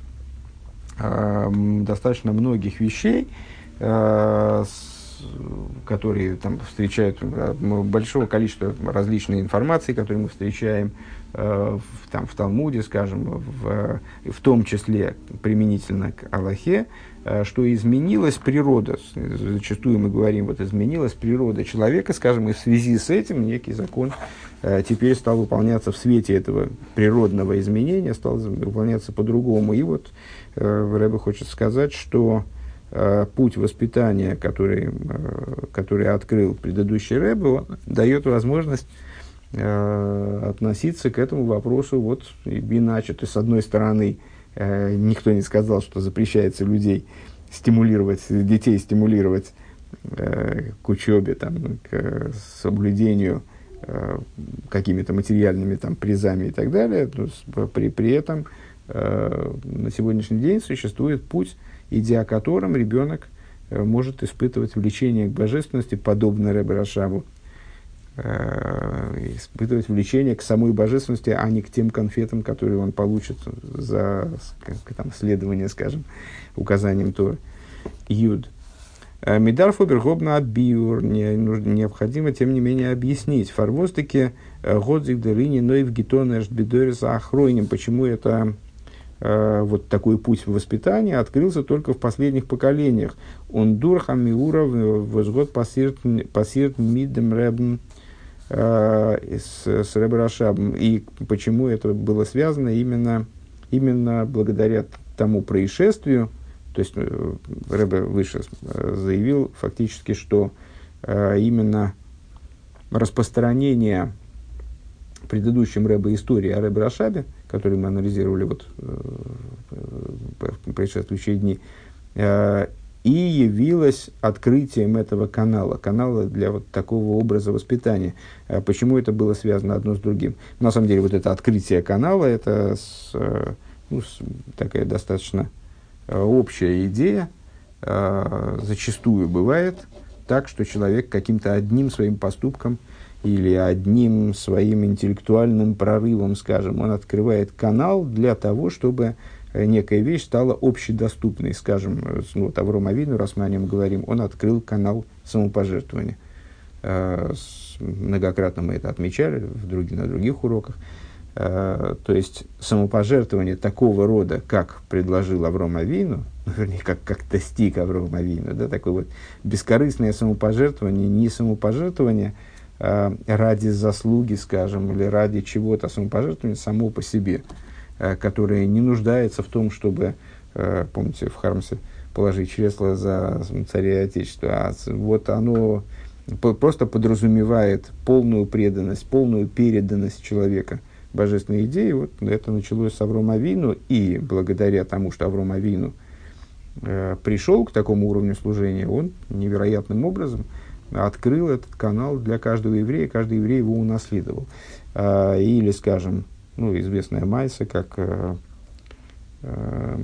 э, достаточно многих вещей, э, с, которые там встречают, э, большого количества различной информации, которые мы встречаем в, там, в Талмуде, скажем, в, в том числе применительно к Аллахе, что изменилась природа. Зачастую мы говорим, вот изменилась природа человека, скажем, и в связи с этим некий закон теперь стал выполняться в свете этого природного изменения, стал выполняться по-другому. И вот Ребе хочет сказать, что путь воспитания, который, который открыл предыдущий Ребе, дает возможность относиться к этому вопросу вот иначе. То есть, с одной стороны, э, никто не сказал, что запрещается людей стимулировать, детей стимулировать э, к учебе, там, к соблюдению э, какими-то материальными там, призами и так далее. То есть, при, при этом э, на сегодняшний день существует путь, идя которым ребенок э, может испытывать влечение к божественности, подобно Ребе Рашабу, испытывать влечение к самой божественности, а не к тем конфетам, которые он получит за как, там, следование, скажем, указанием Торы. Юд. Мидар фобергобна отбиур. Необходимо, тем не менее, объяснить. Фарвостыки годзик дырыни нойв гитонеш бедориса охройним. Почему это вот такой путь воспитания открылся только в последних поколениях. Он дурхам миура возгод пассирт мидем ребн э, с, с Ребе Рашабом. И почему это было связано именно, именно благодаря тому происшествию. То есть э, Ребе выше заявил фактически, что э, именно распространение предыдущим Ребе истории о Ребе Рашабе, которую мы анализировали вот, э, в предшествующие дни, э, и явилось открытием этого канала, канала для вот такого образа воспитания. Э, почему это было связано одно с другим? На самом деле, вот это открытие канала, это с, э, ну, с, такая достаточно э, общая идея. Э, зачастую бывает так, что человек каким-то одним своим поступком или одним своим интеллектуальным прорывом, скажем, он открывает канал для того, чтобы некая вещь стала общедоступной. Скажем, ну, вот Авром Авину, раз мы о нем говорим, он открыл канал самопожертвования. Э, с, многократно мы это отмечали в друг, на других уроках. Э, то есть самопожертвование такого рода, как предложил Авром Авину, вернее, как, как достиг Авром Авину, да, такое вот бескорыстное самопожертвование, не самопожертвование ради заслуги, скажем, или ради чего-то, самопожертвование само по себе, которое не нуждается в том, чтобы, помните, в Хармсе положить чресло за царя и отечество, а вот оно просто подразумевает полную преданность, полную переданность человека божественной идее. Вот это началось с Аврома Авину, и благодаря тому, что Авром Авину пришел к такому уровню служения, он невероятным образом открыл этот канал для каждого еврея, каждый еврей его унаследовал. А, или, скажем, ну, известная майса, как а, а,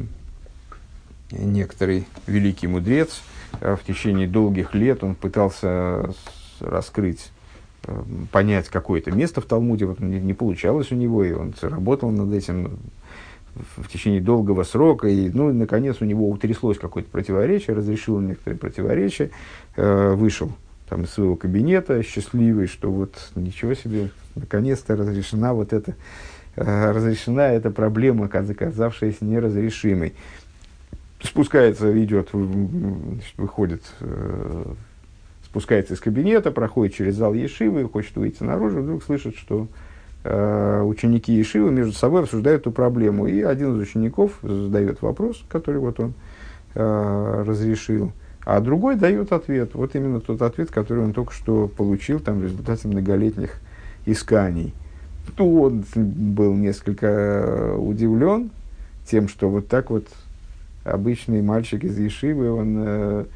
некоторый великий мудрец а, в течение долгих лет он пытался с, раскрыть, а, понять какое-то место в Талмуде, вот не, не получалось у него, и он работал над этим в, в течение долгого срока, и, ну, наконец у него утряслось какое-то противоречие, разрешил некоторые противоречия, а, вышел там из своего кабинета, счастливый, что вот ничего себе, наконец-то разрешена вот эта, э, разрешена эта проблема, оказавшаяся неразрешимой. Спускается, идет, значит, выходит, э, спускается из кабинета, проходит через зал Ешивы, хочет выйти наружу, вдруг слышит, что э, ученики Ешивы между собой обсуждают эту проблему. И один из учеников задает вопрос, который вот он э, разрешил. А другой дает ответ, вот именно тот ответ, который он только что получил там, в результате многолетних исканий. Ну, он был несколько удивлен тем, что вот так вот обычный мальчик из Ешивы, он э,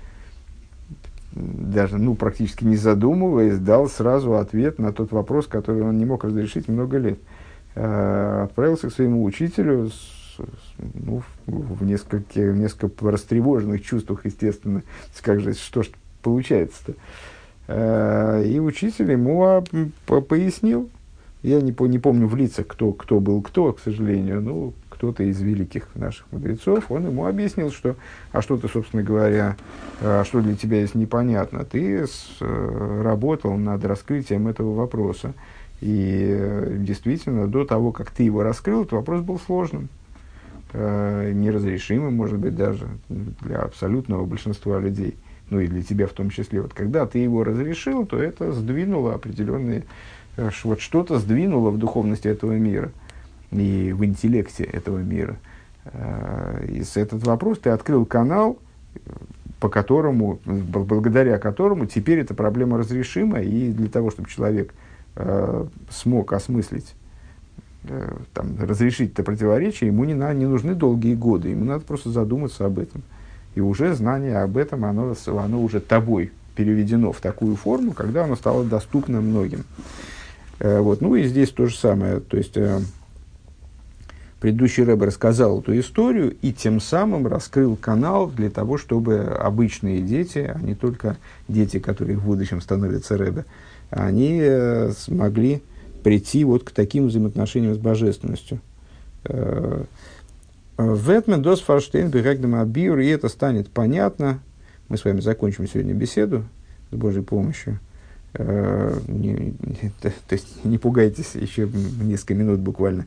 даже, ну, практически не задумываясь, дал сразу ответ на тот вопрос, который он не мог разрешить много лет. Э, отправился к своему учителю с, ну, в, несколько, в несколько растревоженных чувствах, естественно. Как же, что ж получается-то? Э, и учитель ему по пояснил. Я не, по, не помню в лицах, кто, кто был кто, к сожалению. Ну, кто-то из великих наших мудрецов. Он ему объяснил, что, а что ты, собственно говоря, а что для тебя есть непонятно. Ты с, работал над раскрытием этого вопроса. И действительно, до того, как ты его раскрыл, этот вопрос был сложным. Неразрешимым, может быть, даже для абсолютного большинства людей, ну и для тебя в том числе. Вот когда ты его разрешил, то это сдвинуло определенные, вот что-то сдвинуло в духовности этого мира и в интеллекте этого мира. И с этот вопрос ты открыл канал, по которому, благодаря которому теперь эта проблема разрешима, и для того, чтобы человек смог осмыслить, там, разрешить это противоречие, ему не, на, не нужны долгие годы, ему надо просто задуматься об этом. И уже знание об этом, оно, оно уже тобой переведено в такую форму, когда оно стало доступно многим. Э, вот. Ну и здесь то же самое. То есть, э, предыдущий рэбе рассказал эту историю и тем самым раскрыл канал для того, чтобы обычные дети, а не только дети, которые в будущем становятся рэбе, они э, смогли прийти вот к таким взаимоотношениям с божественностью. Ветмен дос фарштейн бирагдам абиур, и это станет понятно. Мы с вами закончим сегодня беседу с Божьей помощью. Не, не, то, то есть не пугайтесь, еще несколько минут буквально.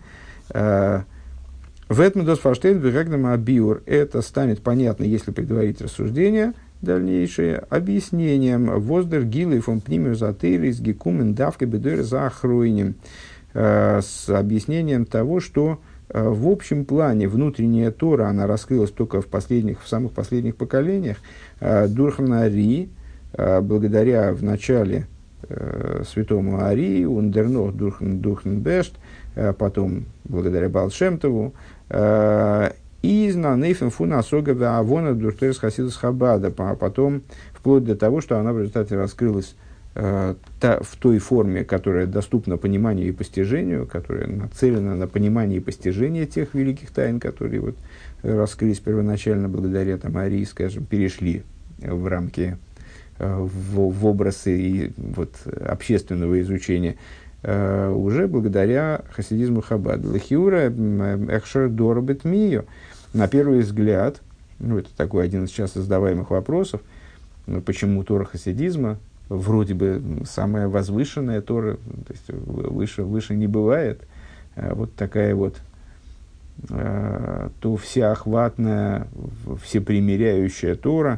Ветмен дос фарштейн бирагдам абиур, это станет понятно, если предварить рассуждение, дальнейшее объяснением воздер гилы фон пнимиус атеирис гекумен давка бедер за охройнем, с объяснением того, что в общем плане внутренняя Тора, она раскрылась только в последних, в самых последних поколениях. Дурхан Ари, благодаря в начале святому Ари, ундернох Дурхан Дурхан Бешт, потом благодаря Баал Шем Тову, и знанейфен фуна осога авона дуртерс хасидус Хабада, а потом вплоть до того, что она в результате раскрылась э, та, в той форме, которая доступна пониманию и постижению, которая нацелена на понимание и постижение тех великих тайн, которые вот раскрылись первоначально благодаря там, Арии, скажем, перешли в рамки, э, в, в образы и, вот, общественного изучения. Uh, уже благодаря хасидизму Хабад. Лахиура эхшер дорбет мию. На первый взгляд, ну, это такой один из часто задаваемых вопросов, ну, почему Тора хасидизма, вроде бы самая возвышенная Тора, то есть выше, выше не бывает, а вот такая вот, uh, то всеохватная, всепримиряющая Тора,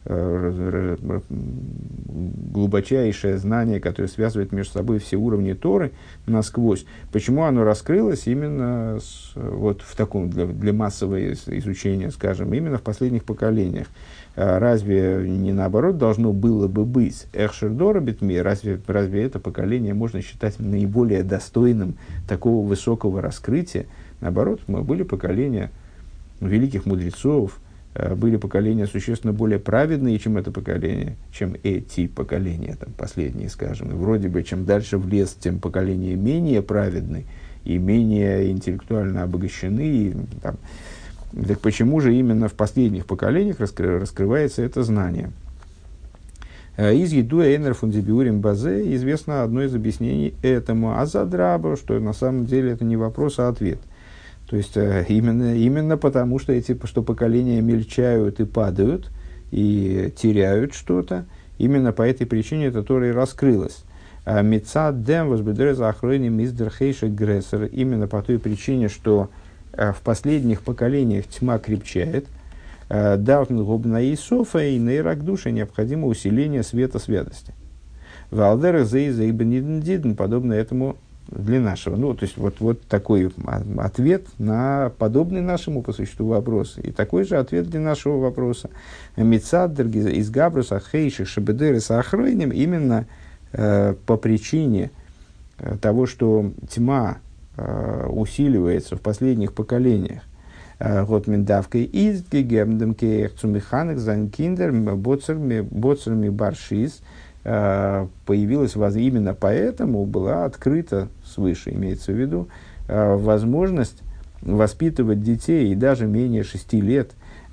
глубочайшее знание, которое связывает между собой все уровни Торы насквозь. Почему оно раскрылось именно с, вот в таком, для, для массового изучения, скажем, именно в последних поколениях? Разве не наоборот должно было бы быть? Эхшер доробит мир, разве, разве это поколение можно считать наиболее достойным такого высокого раскрытия? Наоборот, мы были поколения великих мудрецов, были поколения существенно более праведные, чем это поколение, чем эти поколения, там, последние, скажем. И вроде бы, чем дальше в лес, тем поколения менее праведны и менее интеллектуально обогащены. И, там, так почему же именно в последних поколениях раскры, раскрывается это знание? Из еду Эйнер фундибиурим базе известно одно из объяснений этому. А задраба, что на самом деле это не вопрос, а ответ. То есть, именно, именно потому, что, эти, что поколения мельчают и падают, и теряют что-то, именно по этой причине эта Тора и раскрылась. Мецад дем возбедреза охройним издерхейшек грессер. Именно по той причине, что в последних поколениях тьма крепчает. Даутн гобна и софа и нейрак души необходимо усиление света святости. Валдер зейзейбениден подобно этому для нашего. Ну, то есть, вот, вот такой ответ на подобный нашему по существу вопрос. И такой же ответ для нашего вопроса. Мицаддер из Габруса Хейших Шебедерес Ахройним именно э, по причине э, того, что тьма э, усиливается в последних поколениях. Вот миндавкой из гегемдем кейх цумиханек занкиндер боцерми баршис. Появилась именно поэтому, была открыта свыше, имеется в виду, возможность воспитывать детей и даже менее шести лет.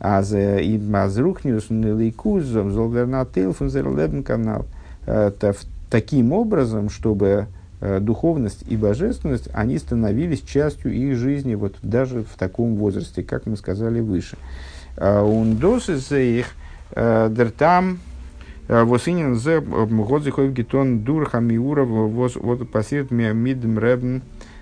Таким образом, чтобы духовность и божественность, они становились частью их жизни, вот даже в таком возрасте, как мы сказали выше. Ундос из их дертам восинен зе год захоев гетон дурха миура вот посеред мидм ребн.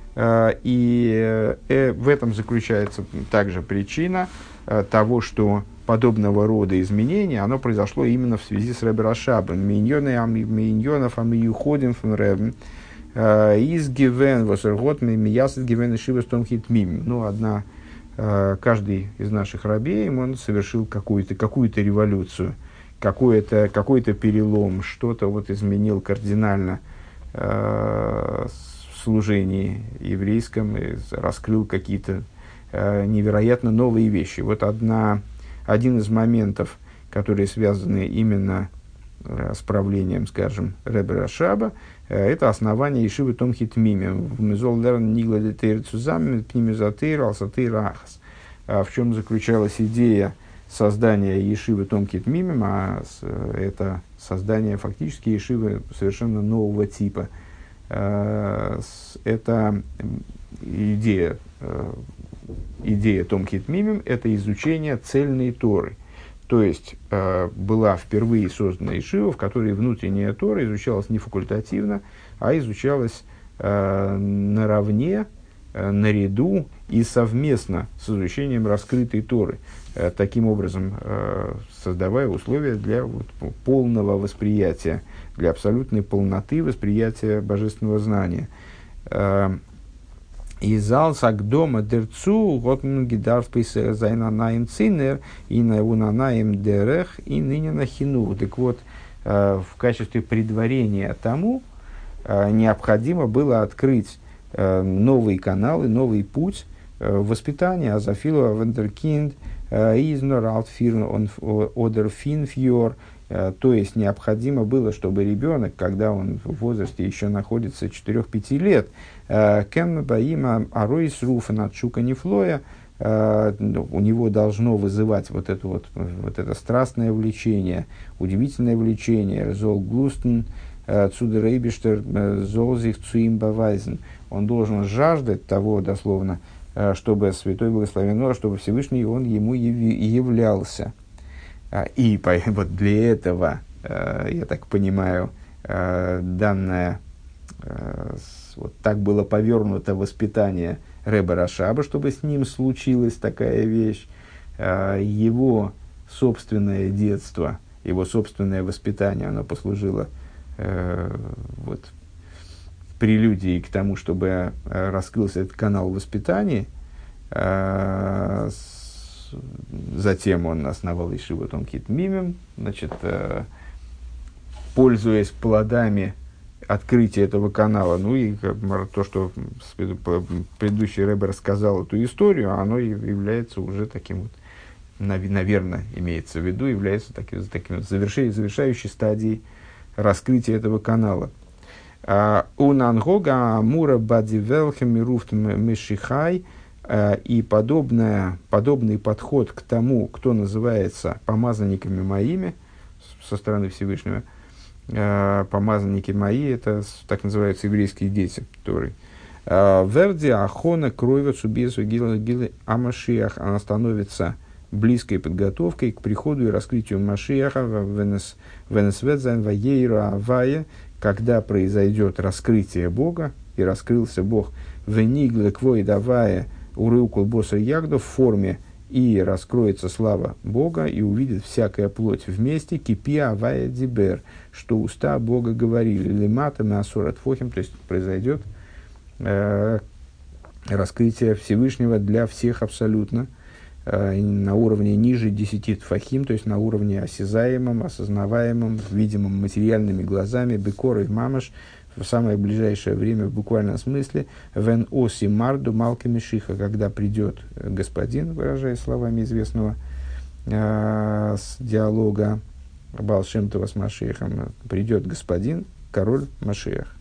И в этом заключается также причина того, что подобного рода изменения, оно произошло именно в связи с Ребе Рашабом. Миньонов амиюходим фон ребн. Из гивен восергот миясет гивен и шивас том хитмим. Ну, одна, каждый из наших рабеев, он совершил какую-то, какую-то революцию, какой-то, какой-то перелом, что-то вот изменил кардинально э, в служении еврейском, и раскрыл какие-то э, невероятно новые вещи. Вот одна, один из моментов, которые связаны именно э, с правлением, скажем, Ребе Рашаба, э, это основание Ешивы Том Хитмимем. В Мезолдерн Нигла Детейр Цузам Пнимизатейр Алсатейр Ахас. В чем заключалась идея создания Ешивы Том Хитмимем, а это создание фактически Ешивы совершенно нового типа. Это идея, идея Том Хитмимем, это изучение цельной Торы. То есть, была впервые создана Ешива, в которой внутренняя Тора изучалась не факультативно, а изучалась наравне э, наряду и совместно с изучением раскрытой Торы, э, таким образом э, создавая условия для вот, полного восприятия, для абсолютной полноты восприятия божественного знания. Э, И зал сагдома дерцу готн гидарф пейсер зайнанаем цинер и на унанаем дерех и ныне на хину. Так вот, в качестве предварения тому необходимо было открыть новые каналы, новый путь воспитания Азафилова Вендеркинд из Норалтфирн Одерфинфьор. То есть необходимо было, чтобы ребенок, когда он в возрасте еще находится четыре-пять лет, Кен Баима Аройс Руфа Чука Нефлоя, у него должно вызывать вот это, вот, вот это страстное влечение, удивительное влечение, Зол Глустен, Цудерейбиштер, Золзих Цуим Бавайзен. Он должен жаждать того, дословно, чтобы Святой Благословен, чтобы Всевышний он ему являлся. И по, вот для этого, я так понимаю, данное, вот так было повернуто воспитание Ребе Рашаба, чтобы с ним случилась такая вещь. Его собственное детство, его собственное воспитание, оно послужило вот, прелюдией к тому, чтобы раскрылся этот канал воспитания. Затем он основал Ешиву Тонкит Мимим, значит, э, пользуясь плодами открытия этого канала. Ну и как, то, что предыдущий Ребе рассказал эту историю, оно является уже таким вот, наверное, имеется в виду, является таким, таким вот завершающей стадией раскрытия этого канала. У Нангога Мура Бадивелхем Мируфт Мешихай. И подобное, подобный подход к тому, кто называется помазанниками моими, со стороны Всевышнего, э, помазанники мои, это так называются еврейские дети, Торы. Верди Ахона Кроева Цубезу Гила Гилы Амашиах, она становится близкой подготовкой к приходу и раскрытию Машиаха в Венесведзайн Ваейра Авая, когда произойдет раскрытие Бога, и раскрылся Бог Венигле Квой Давая Урыукул Боса Ягда в форме, и раскроется слава Бога, и увидит всякая плоть вместе, кипи авая дибер, что уста Бога говорили, лимата меасорат фохим, то есть произойдет э, раскрытие Всевышнего для всех абсолютно, э, на уровне ниже десяти тфахим, то есть на уровне осязаемом, осознаваемом, видимом материальными глазами, бекорой мамаш, в самое ближайшее время, в буквальном смысле, «вен оси марду малка мишиха», когда придет господин, выражаясь словами известного э, с диалога Баал Шем Това с Машиахом, придет господин, король Машиах.